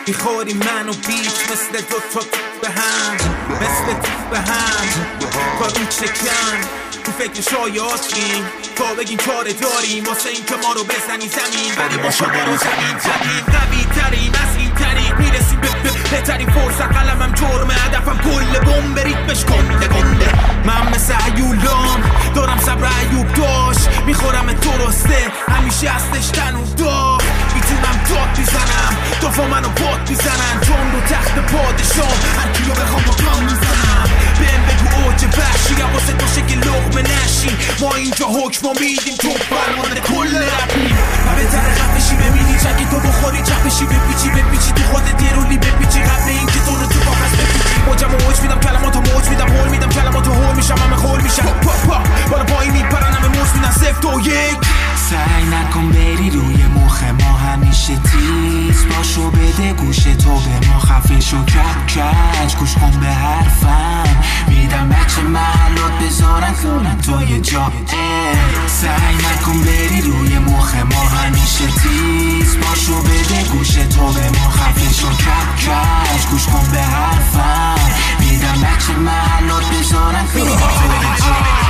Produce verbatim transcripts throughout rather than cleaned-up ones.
میخوری من و بیچ مثل دو تا به هم، مثل تو به هم با اون چکن تو فکر شایعاتیم تا بگیم کار داریم واسه این که ما رو بزنی زمین، ولی با شما رو زمین زمین قوی تریم از این طریق میرسیم به بهترین فرصت. قلمم جرمه هدفم کل بمب ریتمش گنده گنده. من مثل عیولام دارم صبر عیوب داشت، میخورم درسته همیشه هستش تن و داغ. میتونم داد بیزنم دافا منو باد بیزنن، چون رو تخت پادشام هر کیو بخوام با کام میزنم. بهم بگو اوج وحشی واسه تو شکل لقمه نشی، ما اینجا حکم میدیم تو فرمانده کل رپی. و بهتر خفشی ببینی چکی تو بخوری چپشی بپیچی بپیچی تو خودت یه رولی بپیچی قبل این که تو رو تو باقص بپیچی. موجم و موج میدم کلماتو موج میدم هول میدم کلماتو هول میشم همه خول میشم پا پا بالا پایی میپرن همه موج میدن سفت و یک. سعی نکن بری روی مخ ما همیشه تیز باشو بده گوش تو به ما خفه شو کج کج گوش کن به حرفم میدم بچه محلات بذارن کنن تو یه جا. سعی نکن بری روی مخ ما همیشه تیز باشو بده گوش تو به ما خفه شو کج کج گوش کن به حرفم میدم بچه محلات بذارن کنن تو یه جا.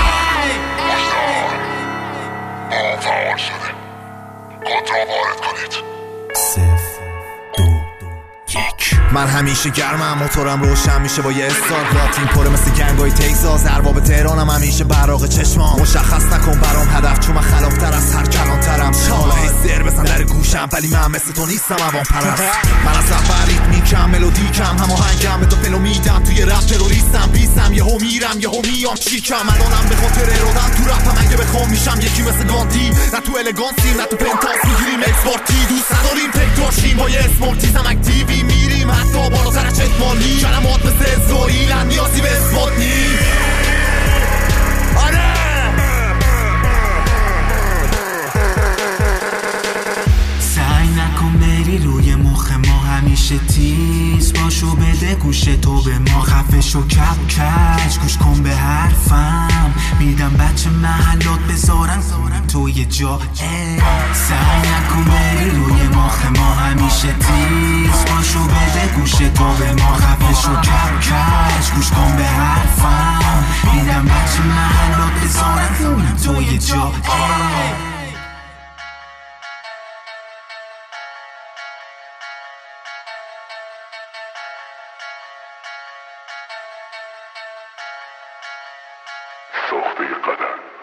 فعال شده کنترل وارد کنید. صفر دو یک. من همیشه گرمم موتورم روشن میشه با یه استار پلاتین پره مثل گنگای تگزاس. ارباب تهرانم همیشه براق چشمام مشخص نکن برام هدف چون من خلافتر از هر کلانترم. حالا هی سر بزن در گوشم ولی من مثل تو نیستم عوام پرست. من از اول ریتمیکم ملودیکم هماهنگم به تو فلو میدم توی رپ تروریستم بیستم یهو میرم یهو میام چیکم. الانم به خاطر ارادم تو رپم اگه بخوام میشم یکی مثل گاندی، نه تو الگانسی نه تو پنتاس میگیریم اکسپورتی. دوست نداریم تک داشتیم با یه اسمورتیزم اکتیوی میریم حتی بالاتر از چشمالی. کلمات مثل ازوری لن نیازی به اثبات نی. آره سعی نکن بری روی مخ ما همیشه تیز باشو بده گوش تو به ما خفه شو کپ کج گوش کن به حرفم میدم بچه محلات بذارن تو یه جا. سعی نکن بری روی مخ ما همیشه تیز باشو بده گوش تو به ما خفه شو کپ کج گوش کن به حرفم میدم بچه محلات بذارن تو یه جا. ساخته قدم